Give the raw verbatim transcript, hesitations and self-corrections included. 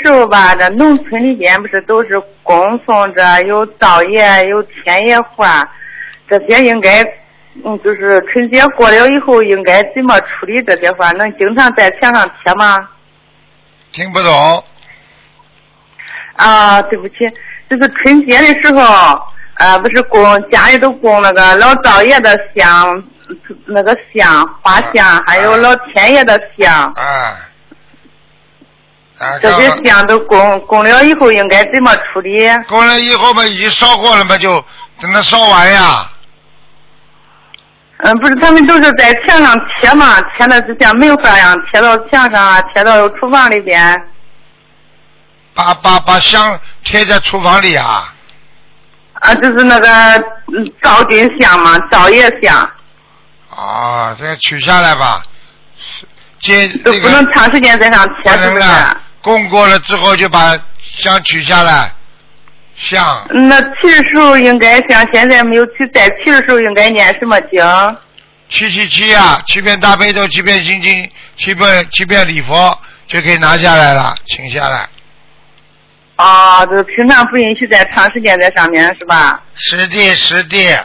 时候吧，这农村里边不是都是供奉着有灶爷有天爷画，这些应该嗯就是春节过了以后应该怎么处理这些画？能经常在墙上贴吗？ 听不懂。 啊，对不起，就是春节的时候，呃，不是供家里都供那个老灶爷的像，那个像画像，啊、还有老天爷的像。 啊。啊这些像都供供了以后应该怎么处理？ 供了以后嘛，已经烧过了嘛，就等它烧完呀。 嗯，不是，他们都是在墙上贴嘛，贴的是像门画一样，贴到墙上啊，贴到厨房里边。 把把把香贴在厨房里啊？ 啊，就是那个灶君像嘛，灶爷像。 啊，这个取下来吧。接都不能长时间在上贴，是不是？ 供过了之后就把香取下来，香。 那取的时候应该像现在没有取，在取的时候应该念什么经？ 七七七啊，七遍大悲咒，七遍心经，七遍七遍礼佛，就可以拿下来了，请下来。 啊，这平常不允许再长时间在上面，是吧？ 实地实地。